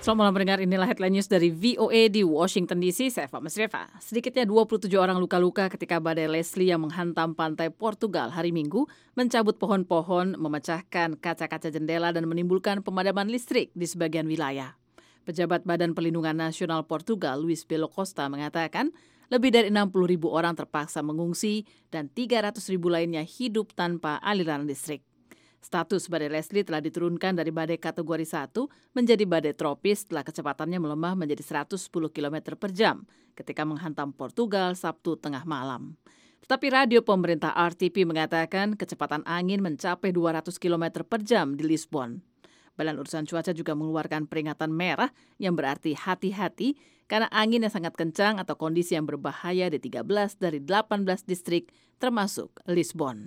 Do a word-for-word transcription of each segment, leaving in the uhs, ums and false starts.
Selamat malam pendengar, inilah headline news dari V O A di Washington D C, saya Fahmi Sreva. Sedikitnya dua puluh tujuh orang luka-luka ketika badai Leslie yang menghantam pantai Portugal hari Minggu mencabut pohon-pohon, memecahkan kaca-kaca jendela dan menimbulkan pemadaman listrik di sebagian wilayah. Pejabat Badan Perlindungan Nasional Portugal, Luis Belo Costa, mengatakan lebih dari enam puluh ribu orang terpaksa mengungsi dan tiga ratus ribu lainnya hidup tanpa aliran listrik. Status badai Leslie telah diturunkan dari badai kategori satu menjadi badai tropis setelah kecepatannya melemah menjadi seratus sepuluh kilometer per jam ketika menghantam Portugal Sabtu tengah malam. Tetapi radio pemerintah R T P mengatakan kecepatan angin mencapai dua ratus kilometer per jam di Lisbon. Badan Urusan Cuaca juga mengeluarkan peringatan merah yang berarti hati-hati karena angin yang sangat kencang atau kondisi yang berbahaya di tiga belas dari delapan belas distrik termasuk Lisbon.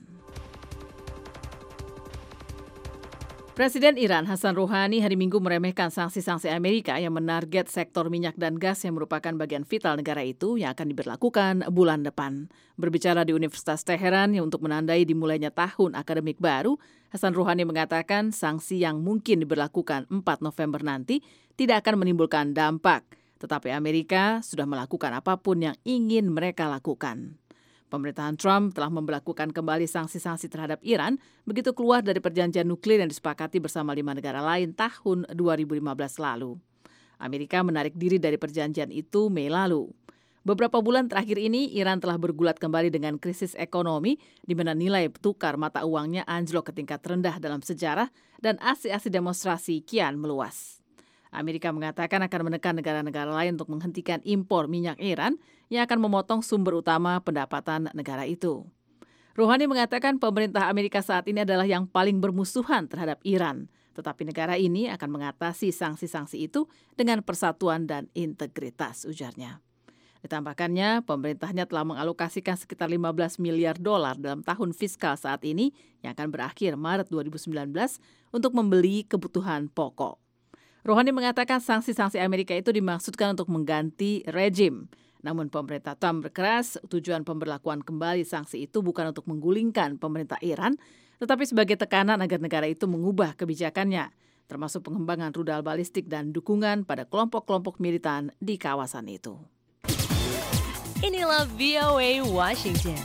Presiden Iran Hassan Rouhani hari Minggu meremehkan sanksi-sanksi Amerika yang menarget sektor minyak dan gas yang merupakan bagian vital negara itu yang akan diberlakukan bulan depan. Berbicara di Universitas Teheran yang untuk menandai dimulainya tahun akademik baru, Hassan Rouhani mengatakan sanksi yang mungkin diberlakukan empat November nanti tidak akan menimbulkan dampak, tetapi Amerika sudah melakukan apapun yang ingin mereka lakukan. Pemerintahan Trump telah memberlakukan kembali sanksi-sanksi terhadap Iran begitu keluar dari perjanjian nuklir yang disepakati bersama lima negara lain tahun dua ribu lima belas lalu. Amerika menarik diri dari perjanjian itu Mei lalu. Beberapa bulan terakhir ini, Iran telah bergulat kembali dengan krisis ekonomi di mana nilai tukar mata uangnya anjlok ke tingkat terendah dalam sejarah dan aksi-aksi demonstrasi kian meluas. Amerika mengatakan akan menekan negara-negara lain untuk menghentikan impor minyak Iran yang akan memotong sumber utama pendapatan negara itu. Rouhani mengatakan pemerintah Amerika saat ini adalah yang paling bermusuhan terhadap Iran, tetapi negara ini akan mengatasi sanksi-sanksi itu dengan persatuan dan integritas, ujarnya. Ditambahkannya, pemerintahnya telah mengalokasikan sekitar lima belas miliar dolar dalam tahun fiskal saat ini yang akan berakhir Maret dua ribu sembilan belas untuk membeli kebutuhan pokok. Rouhani mengatakan sanksi-sanksi Amerika itu dimaksudkan untuk mengganti rejim. Namun pemerintah Trump berkeras tujuan pemberlakuan kembali sanksi itu bukan untuk menggulingkan pemerintah Iran, tetapi sebagai tekanan agar negara itu mengubah kebijakannya, termasuk pengembangan rudal balistik dan dukungan pada kelompok-kelompok militan di kawasan itu. Inilah V O A Washington.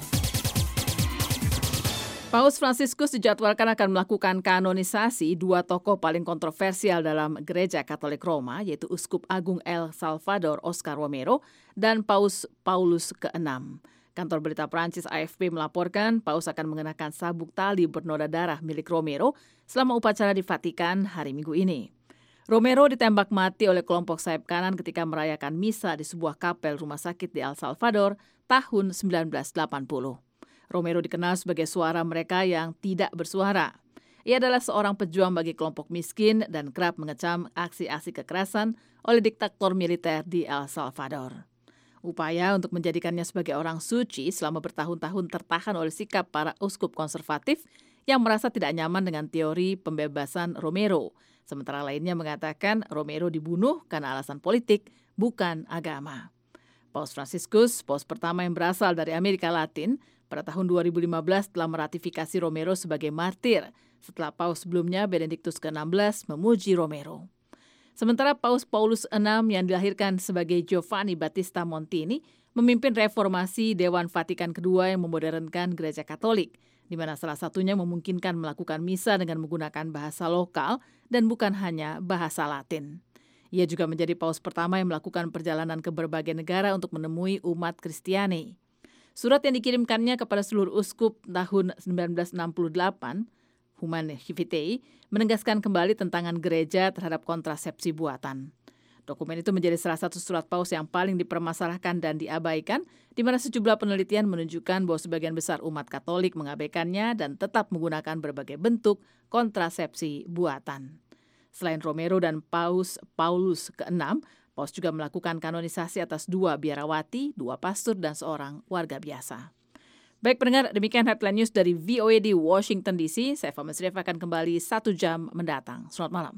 Paus Fransiskus dijadwalkan akan melakukan kanonisasi dua tokoh paling kontroversial dalam Gereja Katolik Roma, yaitu Uskup Agung El Salvador Oscar Romero dan Paus Paulus keenam. Kantor berita Prancis A F P melaporkan Paus akan mengenakan sabuk tali bernoda darah milik Romero selama upacara di Vatikan hari Minggu ini. Romero ditembak mati oleh kelompok sayap kanan ketika merayakan misa di sebuah kapel rumah sakit di El Salvador tahun sembilan belas delapan puluh. Romero dikenal sebagai suara mereka yang tidak bersuara. Ia adalah seorang pejuang bagi kelompok miskin dan kerap mengecam aksi-aksi kekerasan oleh diktator militer di El Salvador. Upaya untuk menjadikannya sebagai orang suci selama bertahun-tahun tertahan oleh sikap para uskup konservatif yang merasa tidak nyaman dengan teori pembebasan Romero. Sementara lainnya mengatakan Romero dibunuh karena alasan politik, bukan agama. Paus Fransiskus, paus pertama yang berasal dari Amerika Latin, pada tahun dua ribu lima belas telah meratifikasi Romero sebagai martir setelah paus sebelumnya Benediktus ke enam belas memuji Romero. Sementara Paus Paulus keenam yang dilahirkan sebagai Giovanni Battista Montini memimpin reformasi Dewan Vatikan kedua yang memodernkan Gereja Katolik, di mana salah satunya memungkinkan melakukan misa dengan menggunakan bahasa lokal dan bukan hanya bahasa Latin. Ia juga menjadi paus pertama yang melakukan perjalanan ke berbagai negara untuk menemui umat Kristiani. Surat yang dikirimkannya kepada seluruh uskup tahun sembilan belas enam puluh delapan, Humanae Vitae, menegaskan kembali tentangan gereja terhadap kontrasepsi buatan. Dokumen itu menjadi salah satu surat paus yang paling dipermasalahkan dan diabaikan, di mana sejumlah penelitian menunjukkan bahwa sebagian besar umat Katolik mengabaikannya dan tetap menggunakan berbagai bentuk kontrasepsi buatan. Selain Romero dan Paus Paulus keenam, Paus juga melakukan kanonisasi atas dua biarawati, dua pastor, dan seorang warga biasa. Baik pendengar, demikian headline news dari V O A di Washington D C. Saya Fahmi Sreva akan kembali satu jam mendatang. Selamat malam.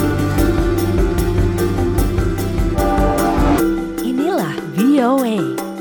Inilah V O A.